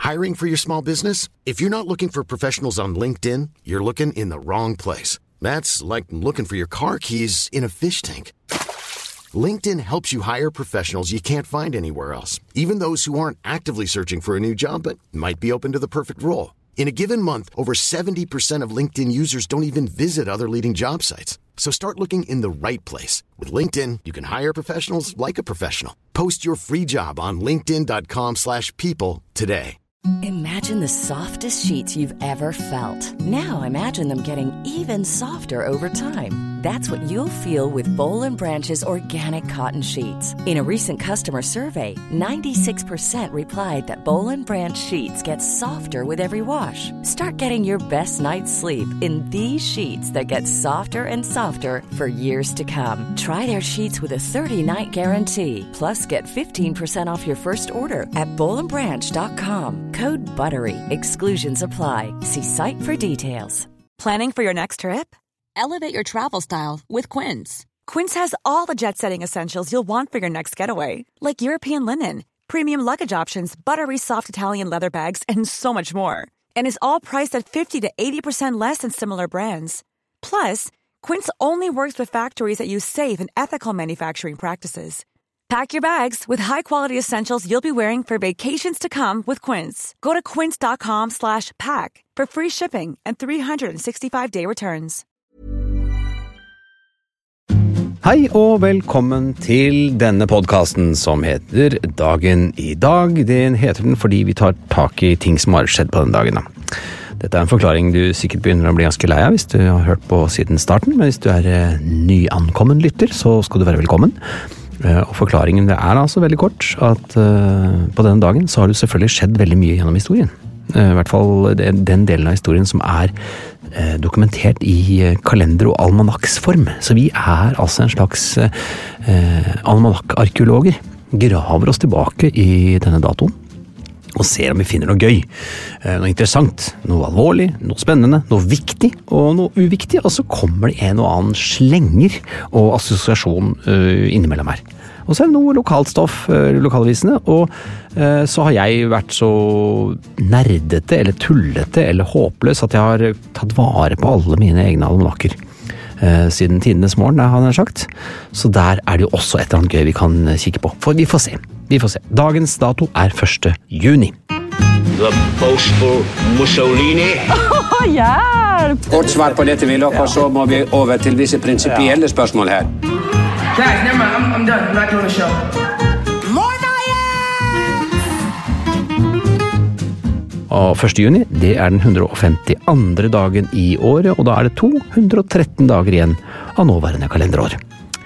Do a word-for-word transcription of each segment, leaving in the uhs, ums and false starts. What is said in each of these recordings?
Hiring for your small business? If you're not looking for professionals on LinkedIn, you're looking in the wrong place. That's like looking for your car keys in a fish tank. LinkedIn helps you hire professionals you can't find anywhere else, even those who aren't actively searching for a new job but might be open to the perfect role. In a given month, over seventy percent of LinkedIn users don't even visit other leading job sites. So start looking in the right place. With LinkedIn, you can hire professionals like a professional. Post your free job on linkedin.com slash people today. Imagine the softest sheets you've ever felt. Now imagine them getting even softer over time. That's what you'll feel with Boll and Branch's organic cotton sheets. In a recent customer survey, ninety-six percent replied that Boll and Branch sheets get softer with every wash. Start getting your best night's sleep in these sheets that get softer and softer for years to come. Try their sheets with a thirty-night guarantee. Plus, get fifteen percent off your first order at boll and branch dot com. Code BUTTERY. Exclusions apply. See site for details. Planning for your next trip? Elevate your travel style with Quince. Quince has all the jet-setting essentials you'll want for your next getaway, like European linen, premium luggage options, buttery soft Italian leather bags, and so much more. And is all priced at fifty to eighty percent less than similar brands. Plus, Quince only works with factories that use safe and ethical manufacturing practices. Pack your bags with high-quality essentials you'll be wearing for vacations to come with Quince. Go to quince.com slash pack for free shipping and three sixty-five day returns. Hei og velkommen til denne podcasten som heter Dagen i dag. Den heter den fordi vi tar tak i ting som har skjedd på den dagen. Dette er en forklaring du sikkert begynner å bli ganske lei av hvis du har hørt på siden starten, men hvis du er nyankommen lytter, så skal du være velkommen. Og forklaringen det er altså veldig kort at uh, på denne dagen så har det selvfølgelig skjedd veldig mye gjennom historien. Uh, I hvert fall den delen av historien som er uh, dokumentert i uh, kalender- og almanakksform. Så vi er altså en slags uh, almanakkarkeologer. Graver oss tilbake i denne datoen og ser om vi finner noe gøy, uh, noe interessant, noe alvorlig, noe spennende, noe viktig og noe uviktig, og så kommer det en og annen slenger og assosiasjon uh, innimellom her. Og så er det noe lokalt stoff, uh, lokalavisene, og uh, så har jeg vært så nerdete eller tullete eller håpløs at jeg har tatt vare på alle mine egne almanakker. Uh, siden tidenes morgen, har han sagt. Så der er det jo også et eller annet gøy vi kan kikke på. For vi får se. Vi får se. Dagens dato er første juni. The boastful Mussolini. Åh, hjelp! Kort svar på dette vil dere, så må vi over til visse prinsipielle spørsmål her. Guys, never mind. I'm, I'm done. I'm not doing the show. Og første juni, det er den hundre og femtiandre dagen i året, og da er det to hundre og tretten dager igjen av nåværende kalenderår.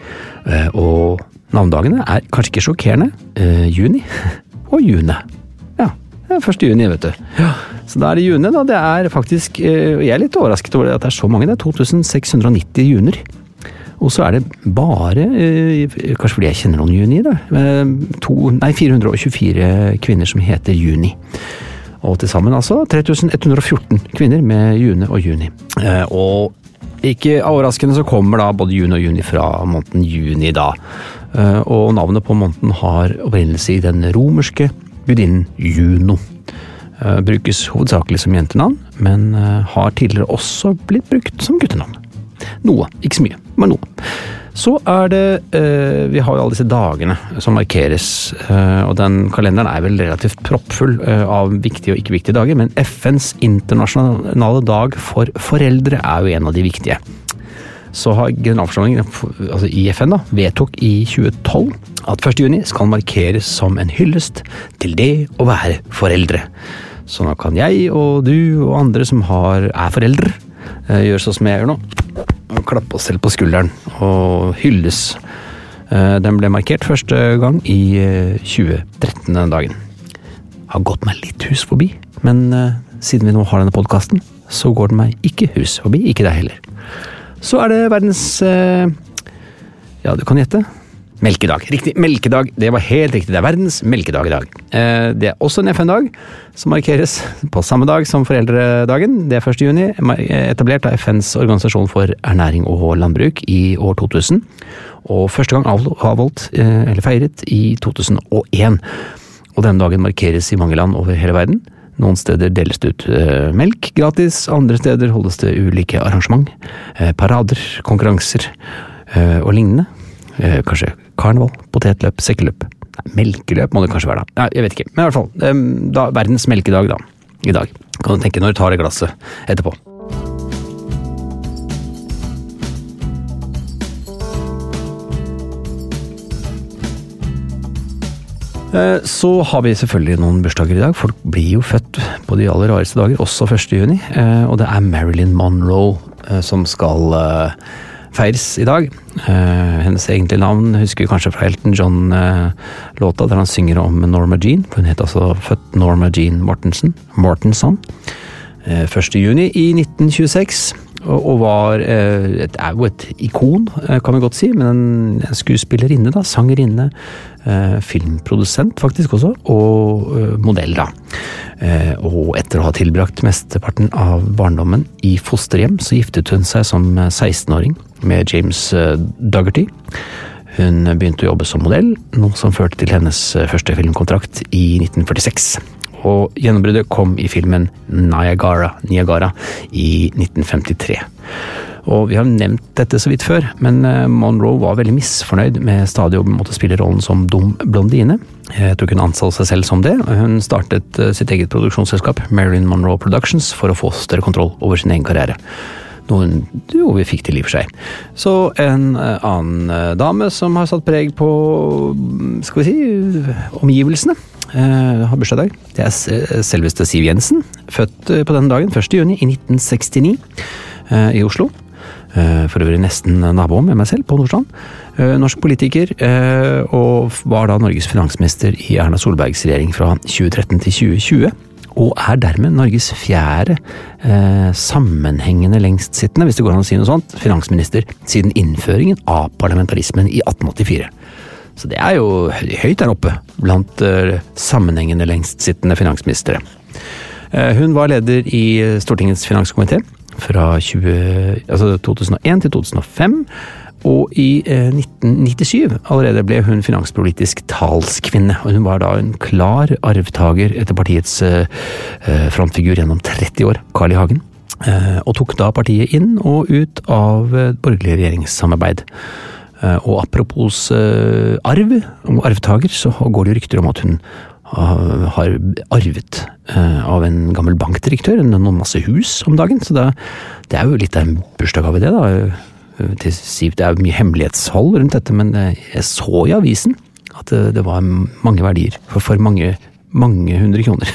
Og navndagene er kanskje ikke sjokkerende. Juni og june. Ja, det er første juni, vet du. Ja, så da er det juni da, det er faktisk, jeg er litt overrasket over at det er så mange, det er to tusen seks hundre og nitti juner. Og så er det bare, kanskje fordi jeg kjenner noen juni da, to, nei, fire hundre og tjuefire kvinner som heter juni. Og til sammen altså tre tusen ett hundre og fjorten kvinner med june og juni. Eh, og ikke overraskende så kommer da både juni og juni fra måneden juni da. Eh, og navnet på måneden har opprinnelse i den romerske gudinnen Juno. Eh, brukes hovedsakelig som jentenavn, men eh, har tidligere også blitt brukt som guttenavn. Noe, ikke så mye, men noe. Så er det, eh, vi har jo alle disse dagene som markeres, eh, og den kalenderen er vel relativt proppfull eh, av viktige og ikke viktige dager, men F N's internasjonale dag for foreldre er jo en av de viktige. Så har generalforsamlingen altså I F N da, vedtok i tjue tolv at første juni skal markeres som en hyllest til det å være foreldre. Så nå kan jeg og du og andre som har, er foreldre eh, gjøre sånn som jeg gjør nå, og klappe oss selv på skulderen og hylles. Den ble markert første gang i tjue tretten denne dagen. Har gått meg litt hus forbi, men siden vi nå har denne podcasten, så går den meg ikke hus forbi, ikke deg heller. Så er det verdens, ja du kan gjette, melkedag. Riktig, melkedag, det var helt riktig, det er verdens melkedag i dag. Det er også en F N-dag som markeres på samme dag som foreldredagen. Det er første juni, etablert av F N's organisasjon for ernæring og landbruk i år to tusen. Og første gang avholdt, eller feiret i to tusen og en. Og denne dagen markeres i mange land over hele verden. Noen steder deles det ut eh, melk gratis, andre steder holdes det ulike arrangement, eh, parader, konkurranser eh, og lignende. Eh, kanskje karneval, potetløp, sekkeløp. Nei, melkeløp må det kanskje være da. Nei, jeg vet ikke. Men i hvert fall, eh, da, verdens melkedag da, i dag. Kan du tenke når du tar det glasset etterpå. Så har vi selvfølgelig noen bursdager i dag. Folk blir jo født på de aller rareste dager, også første juni. Og det er Marilyn Monroe som skal feires i dag. Hennes egentlige navn husker vi kanskje fra Elton John-låta, der han synger om Norma Jean. Hun het altså født Norma Jean Mortensen. Mortenson. første juni i nitten tjueseks. Og var, et, er jo et ikon, kan vi godt si, men en, en skuespillerinne da, sangerinne, eh, filmprodusent faktisk også, og eh, modell da. Eh, og etter å ha tilbrakt mesteparten av barndommen i fosterhjem, så giftet hun seg som seksten-åring med James eh, Dougherty. Hun begynte å jobbe som modell, noe som førte til hennes første filmkontrakt i nitten førtiseks. Og gjennombruddet kom i filmen Niagara, Niagara i nitten femtitre. Og vi har nevnt dette så vidt før, men Monroe var veldig misfornøyd med stadig å måtte spille rollen som dum blondine. Jeg tror hun anså seg selv som det. Hun startet sitt eget produksjonsselskap, Marilyn Monroe Productions, for å få større kontroll over sin egen karriere. Noen jo, vi fikk til i og for seg. Så en annen dame som har satt preg på, skal vi si, omgivelsene, Uh, har bursdag i dag. Det er selveste Siv Jensen, født uh, på denne dagen, første juni i nitten sekstini uh, i Oslo. Uh, for øvrig nesten nabo med meg selv på Nordstrand. Uh, norsk politiker, uh, og var da Norges finansminister i Erna Solbergs regjering fra tjue tretten til tjue tjue, og er dermed Norges fjerde uh, sammenhengende lengstsittende, hvis det går an å si noe sånt, finansminister siden innføringen av parlamentarismen i atten åttifire. Så det er jo høyt der oppe blant uh, sammenhengende lengstsittende finansministere. Uh, hun var leder i Stortingets finanskomité fra tjue, altså to tusen og en til to tusen og fem, og i uh, nitten nittisyv allerede ble hun finanspolitisk talskvinne, og hun var da en klar arvtager etter partiets uh, frontfigur gjennom tretti år, Carl I. Hagen, uh, og tok da partiet inn og ut av uh, borgerlig regjeringssamarbeid. Og apropos uh, arv og arvtager, så går det jo rykter om at hun uh, har arvet uh, av en gammel bankdirektør noen masse hus om dagen, så det, det er jo litt av en bursdag av det da. Til Siv, det er jo mye hemmelighetshold rundt dette, men jeg så i avisen at det, det var mange verdier for, for mange, mange hundre kroner.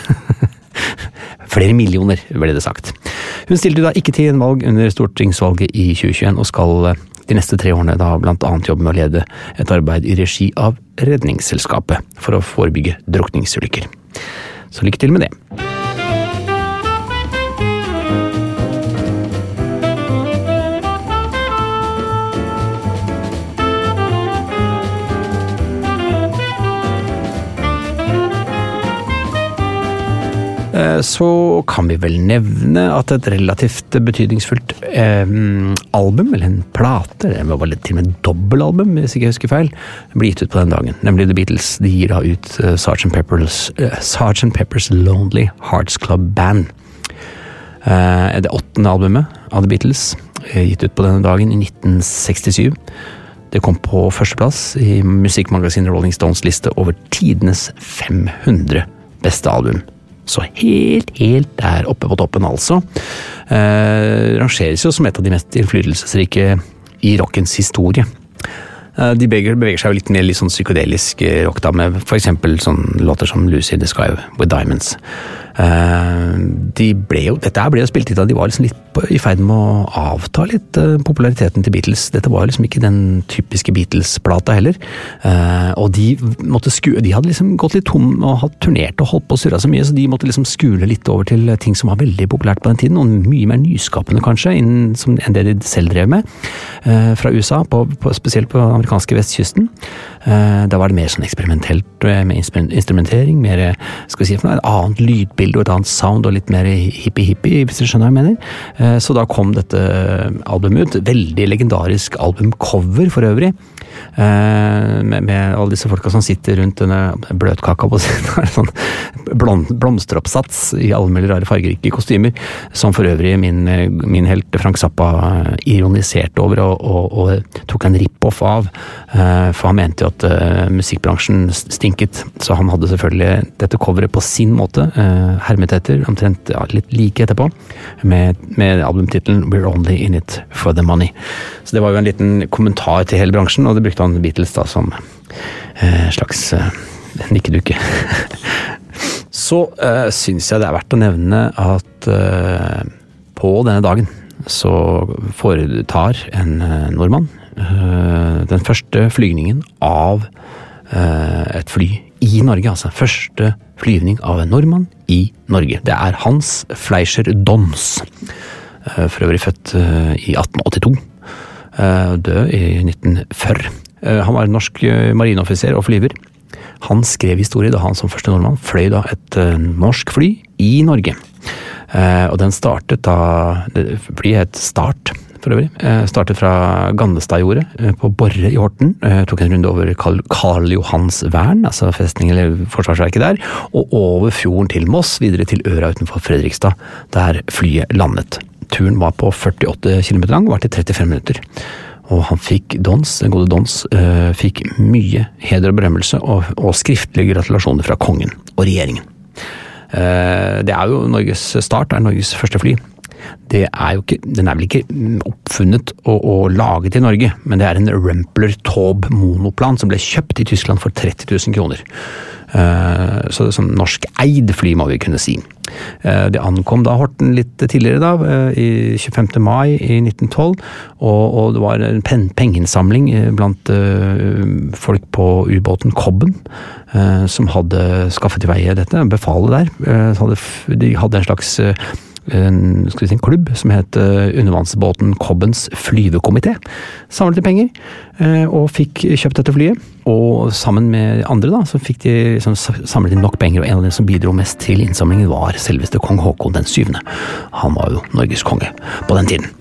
Flere millioner, ble det sagt. Hun stilte da ikke til en valg under stortingsvalget i tjue tjueen, og skal de neste tre årene da blant annet jobbe med å lede et arbeid i regi av Redningsselskapet for å forebygge drukningsulykker. Så lykke til med det. Så kan vi vel nevne at et relativt betydningsfullt eh, album, eller en plate, det var vel til og med et dobbelalbum, hvis ikke jeg husker feil, ble gitt ut på den dagen, nemlig The Beatles. De gir da ut uh, sergeant Pepper's, uh, sergeant Pepper's Lonely Hearts Club Band. Uh, det åttende albumet av The Beatles, uh, gitt ut på denne dagen i nitten sekstisju. Det kom på førsteplass i musikkmagasinet Rolling Stones liste over tidenes fem hundre beste album. Så helt, helt der oppe på toppen altså. Eh, rangeres jo som et av de mest innflytelsesrike i rockens historie. Eh, de beveger, beveger seg jo litt mer litt sånn psykedelisk rock da, med for eksempel sånn låter som Lucy in the Sky with Diamonds. Eh, de ble jo, dette ble jo spilt litt da, de var liksom litt på, i ferd med å avta litt uh, populariteten til Beatles. Dette var liksom ikke den typiske Beatles-plata heller. Uh, og de måtte skue, de hadde liksom gått litt tom og hadde turnert og holdt på å surre så mye, så de måtte liksom skule litt over til ting som var veldig populært på den tiden, og mye mer nyskapende kanskje, innen, som, enn det de selv drev med, uh, fra U S A, på, på, spesielt på den amerikanske vestkysten. Uh, da var det mer sånn eksperimentelt med instrumentering, mer, skal vi si, for noe, et annet lydbilde og et annet sound, og litt mer hippie-hippie, hvis du skjønner hva jeg mener. Så da kom dette albumet ut, veldig legendarisk albumcover for øvrig, med, med alle disse folka som sitter rundt denne bløtkaka på siden, sånn blom, blomsteroppsats i alle mulige rare fargerike kostymer, som for øvrig min, min helt Frank Zappa ironiserte over og, og, og tok en rip-off av, for han mente jo at musikkbransjen stinket, så han hadde selvfølgelig dette coveret på sin måte, hermet etter, omtrent ja, litt like etterpå, med, med albumtitelen We're Only In It For The Money. Så det var jo en liten kommentar til hele bransjen, og det brukte han Beatles da som eh, slags eh, nikkedukke. Så eh, synes jeg det er verdt å nevne at eh, på denne dagen så foretar en eh, nordmann eh, den første flygningen av eh, et fly i Norge, altså første flyvning av en nordmann i Norge. Det er Hans Fleischer Dons, eh, for øvrig født eh, i atten åttito, eh, død i nitten førti. Han var en norsk marineoffiser og flyver. Han skrev historie da han som første nordmann fløy da et norsk fly i Norge. Og den startet da, flyet het Start for øvrig, startet fra Gandestadjordet på Borre i Horten, tok en runde over Karl, Karl Johans Vern, altså festning eller forsvarsverket der, og over fjorden til Moss, videre til Øra utenfor Fredrikstad, der flyet landet. Turen var på førtiåtte kilometer lang, var til trettifem minutter. Og han fikk Dons, den gode Dons, øh, fikk mye heder og berømmelse og, og skriftlige gratulasjoner fra kongen og regjeringen. Uh, det er jo Norges Start, er Norges første fly. Det er jo ikke, den er vel ikke oppfunnet og, og laget i Norge, men det er en Rempler Taube monoplan som ble kjøpt i Tyskland for tretti tusen kroner. Uh, så det er som norsk eid fly, må vi kunne si. Uh, det ankom da Horten litt tidligere da, uh, i tjuefemte mai i nitten tolv, og, og det var en pen, pengeinnsamling blant uh, folk på ubåten Kobben, uh, som hadde skaffet i vei dette, befalet der. Uh, hadde, de hadde en slags uh, En, skal vi si, en klubb som het uh, undervannsbåten Kobbens flyvekomité, samlet de penger uh, og fikk kjøpt dette flyet, og sammen med andre da, så fikk de liksom, samlet inn nok penger, og en av dem som bidro mest til innsamlingen var selveste kong Håkon den syvende. Han var jo Norges konge på den tiden.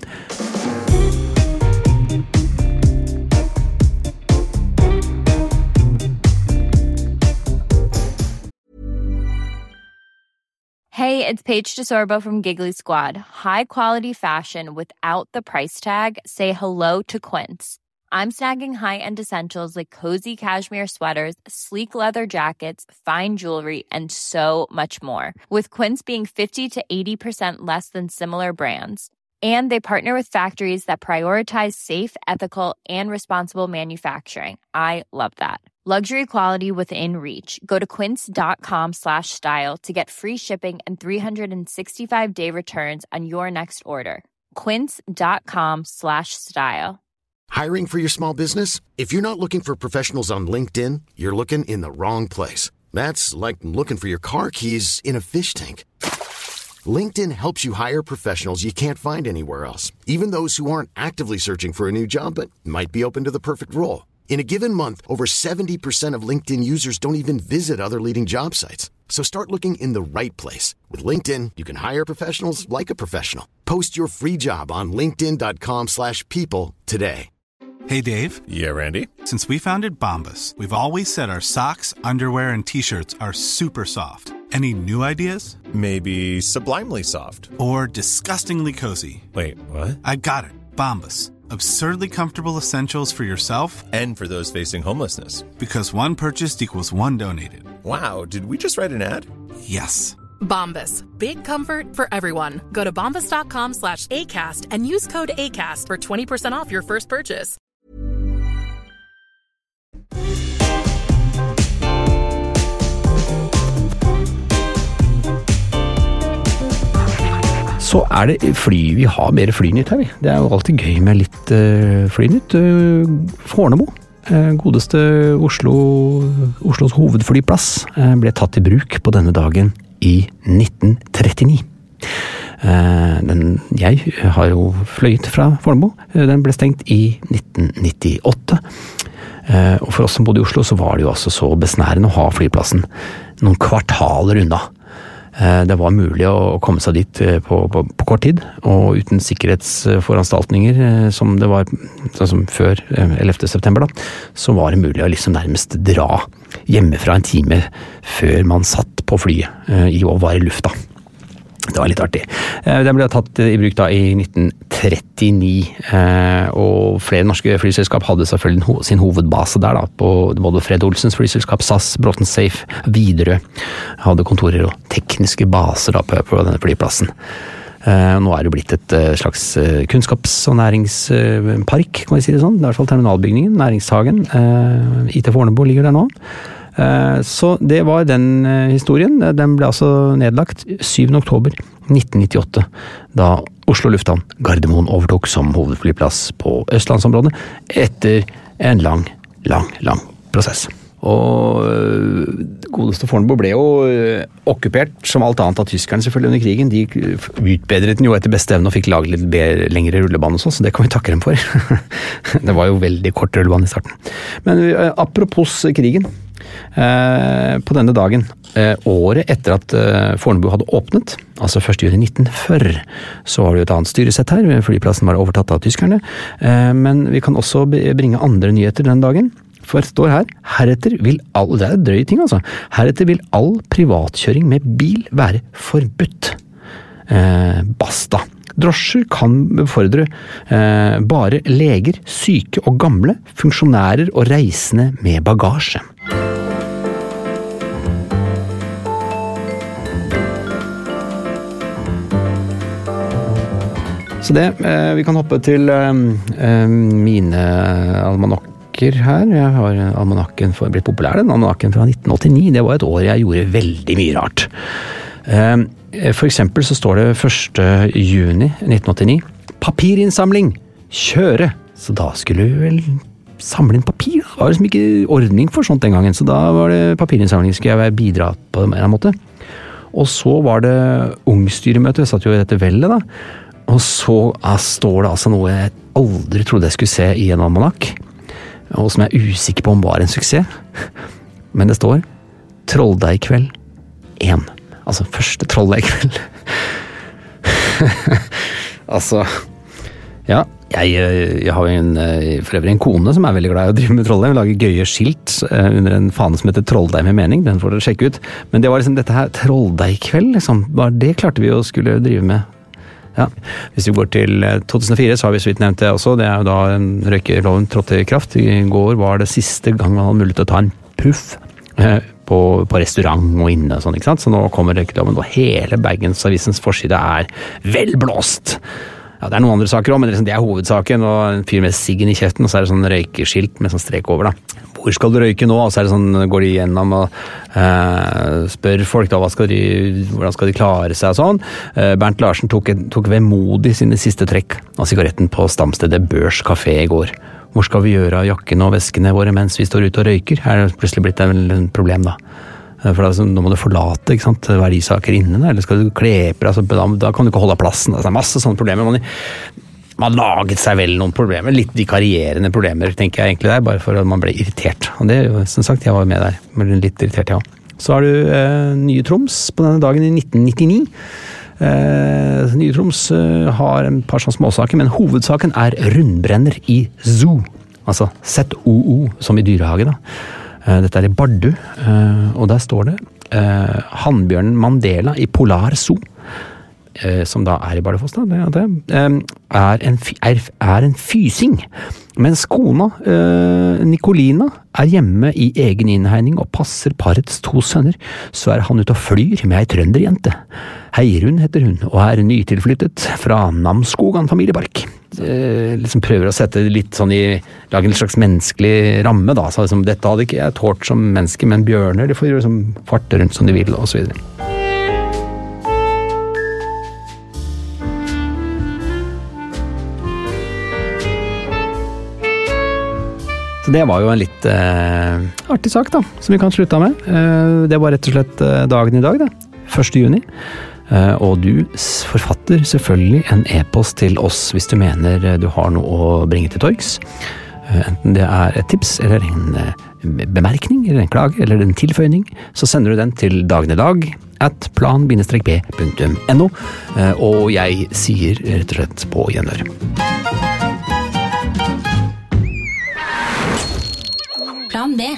Hey, it's Paige DeSorbo from Giggly Squad. High quality fashion without the price tag. Say hello to Quince. I'm snagging high-end essentials like cozy cashmere sweaters, sleek leather jackets, fine jewelry, and so much more. With Quince being fifty to eighty percent less than similar brands. And they partner with factories that prioritize safe, ethical, and responsible manufacturing. I love that. Luxury quality within reach. Go to quince.com slash style to get free shipping and three sixty-five day returns on your next order. Quince.com slash style. Hiring for your small business? If you're not looking for professionals on LinkedIn, you're looking in the wrong place. That's like looking for your car keys in a fish tank. LinkedIn helps you hire professionals you can't find anywhere else, even those who aren't actively searching for a new job but might be open to the perfect role. In a given month, over seventy percent of LinkedIn users don't even visit other leading job sites. So start looking in the right place. With LinkedIn, you can hire professionals like a professional. Post your free job on linkedin.com slash people today. Hey, Dave. Yeah, Randy. Since we founded Bombas, we've always said our socks, underwear, and T-shirts are super soft. Any new ideas? Maybe sublimely soft. Or disgustingly cozy. Wait, what? I got it. Bombas. Absurdly comfortable essentials for yourself and for those facing homelessness. Because one purchased equals one donated. Wow, did we just write an ad? Yes. Bombas. Big comfort for everyone. Go to bombas.com slash ACAST and use code ACAST for twenty percent off your first purchase. Så er det fly, vi har mer flynytt her vi. Det er jo alltid gøy med litt uh, flynytt. Uh, Fornebu, uh, godeste Oslo, Oslos hovedflyplass, uh, ble tatt i bruk på denne dagen i nitten trettini. Uh, den, jeg har jo fløyet fra Fornebu, uh, den ble stengt i nitten nittiåtte. Uh, og for oss som bodde i Oslo så var det jo altså så besnærende å ha flyplassen noen kvartaler unna. Det var mulig å komme seg dit på, på, på kort tid, og uten sikkerhetsforanstaltninger som det var sånn som før ellevte september, da, så var det mulig å liksom nærmest dra hjemmefra en time før man satt på flyet i og var i lufta. Det var litt artig. Den ble tatt i bruk da i nitten trettini, og flere norske flyselskap hadde selvfølgelig sin hovedbase der da, på både Fred Olsens flyselskap, S A S, Bråten Safe, Widerøe, hadde kontorer og tekniske baser da på, på denne flyplassen. Nå er det blitt et slags kunnskaps- og næringspark, kan vi si det sånn, i hvert fall terminalbygningen, næringshagen, I T Fornebu ligger der nå. Så det var den historien. Den ble altså nedlagt syvende oktober nitten nittiåtte, da Oslo Lufthavn Gardermoen overtok som hovedflyplass på Østlandsområdet etter en lang, lang, lang prosess. Og godeste Fornebu ble jo okkupert som alt annet av tyskerne selvfølgelig under krigen. De utbedret den jo etter beste evne og fikk laget litt bedre, lengre rullebane og sånn, så det kan vi takke dem for. Det var jo veldig kort rullebane i starten. Men apropos krigen, på denne dagen, året etter at Fornebu hadde åpnet, altså første juni nitten førti, så var det jo et annet styresett her, flyplassen var overtatt av tyskerne, men vi kan også bringe andre nyheter den dagen. For det står her, heretter vil all, det er drøy ting altså, heretter vil all privatkjøring med bil være forbudt. Eh, basta. Drosjer kan befordre eh, bare leger, syke og gamle, funksjonærer og reisende med bagasje. Så det, eh, vi kan hoppe til eh, mine almanakker her. Jeg har almanakken for blitt populær, den almanakken fra nitten åttini. Det var et år jeg gjorde veldig mye rart. For eksempel så står det første juni nitten åttini. Papirinnsamling! Kjøre! Så da skulle vi vel samle inn papir. Det var liksom ikke ordning for sånt den gangen, så da var det papirinnsamling. Skulle jeg bidra på en måte. Og så var det ungstyremøte. Jeg satt jo i dette veldet da. Og så ah, står det altså noe jeg aldri trodde jeg skulle se i en almanakk, og som jeg er usikker på om var en suksess. Men det står Trolldeigkveld én. Altså første Trolldeigkveld. Altså, ja, jeg, jeg har jo en, for øvrig en kone som er veldig glad i å drive med trolldeig. Hun lager gøye skilt under en fane som heter Trolldeig med mening. Den får dere sjekke ut. Men det var liksom dette her Trolldeigkveld, liksom. Bare det klarte vi å skulle drive med. Ja, hvis vi går til to tusen og fire, så har vi så vidt nevnt det også. Det er jo da røykeloven trådte i kraft. I går var det siste gang man hadde mulighet til å ta en puff eh, på, på restaurant og inne og sånn, ikke sant? Så nå kommer røykeloven, og hele Bergens Avisens forside er velblåst. Ja, det er noen andre saker også, men det er hovedsaken, og en fyr med siggen i kjeften, og så er det sånn røykeskilt med sånn strek over da. Hvor skal du røyke nå? Og så er det sånn, går de gjennom og eh, spør folk da, hva skal de, hvordan skal de klare seg og sånn. Eh, Bernt Larsen tok, tok vemodig sine siste trekk av sigaretten på stamstedet Børs Café i går. Hvor skal vi gjøre av jakkene og veskene våre mens vi står ute og røyker? Her er det plutselig blitt et problem da. For da, nå må du forlate, ikke sant, verdisaker inne der, eller skal du klepe, altså, da, da kan du ikke holde plassen. Det er masse sånne problemer. Man, man laget seg vel noen problemer, litt vikarierende problemer, tenker jeg egentlig der, bare for at man ble irritert. Og det, som sagt, jeg var med der, men litt irritert, ja. Så har du eh, Nye Troms på denne dagen i nitten nittini. Eh, Nye Troms eh, har en par sånne småsaker, men hovedsaken er rundbrenner i zoo. Altså Z O O, som i dyrehage da. Eh, dette er i Bardu, eh, og der står det eh, Hannbjørnen Mandela i Polar Zoo, eh, som da er i Bardufoss da, det, det, eh, er, en, er, er en fysing. Mens kona, eh, Nicolina, er hjemme i egen innhegning og passer parets to sønner, så er han ute og flyr med ei trønderjente. Heirun heter hun, og er nytilflyttet fra Namsskogan familiepark. Eh, liksom prøver å sette litt sånn i, lage en slags menneskelig ramme da, så liksom, dette hadde ikke jeg tålt som menneske, men bjørner, de får liksom farte rundt som de vil, og så videre. Så det var jo en litt eh, artig sak da, som vi kan slutte med. Eh, det var rett og slett eh, dagen i dag da, første juni. Eh, og du forfatter selvfølgelig en e-post til oss hvis du mener du har noe å bringe til torgs. Eh, enten det er et tips eller en bemerkning, eller en klage, eller en tilføyning, så sender du den til dagenedag at plan-b punktum no, og jeg sier rett og slett på gjenhør. Plan B.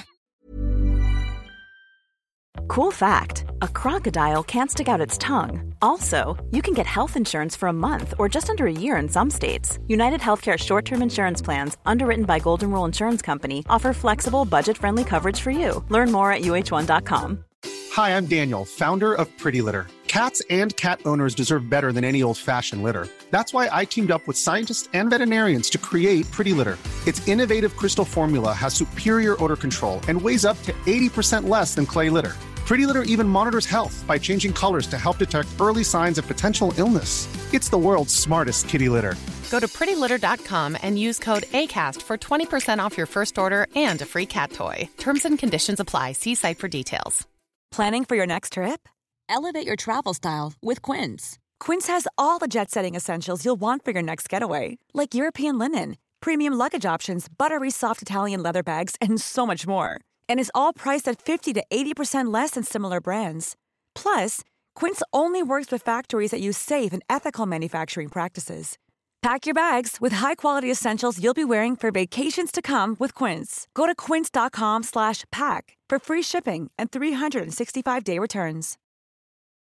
Cool fact, a crocodile can't stick out its tongue. Also, you can get health insurance for a month or just under a year in some states. United Healthcare short-term insurance plans, underwritten by Golden Rule Insurance Company, offer flexible, budget-friendly coverage for you. Learn more at U H one dot com. Hi, I'm Daniel, founder of Pretty Litter. Cats and cat owners deserve better than any old-fashioned litter. That's why I teamed up with scientists and veterinarians to create Pretty Litter. Its innovative crystal formula has superior odor control and weighs up to eighty percent less than clay litter. Pretty Litter even monitors health by changing colors to help detect early signs of potential illness. It's the world's smartest kitty litter. Go to pretty litter dot com and use code ACAST for twenty percent off your first order and a free cat toy. Terms and conditions apply. See site for details. Planning for your next trip? Elevate your travel style with Quince. Quince has all the jet-setting essentials you'll want for your next getaway, like European linen, premium luggage options, buttery soft Italian leather bags, and so much more. And is all priced at fifty to eighty percent less than similar brands. Plus, Quince only works with factories that use safe and ethical manufacturing practices. Pack your bags with high-quality essentials you'll be wearing for vacations to come with Quince. Go to quince dot com slash pack for free shipping and three sixty-five day returns.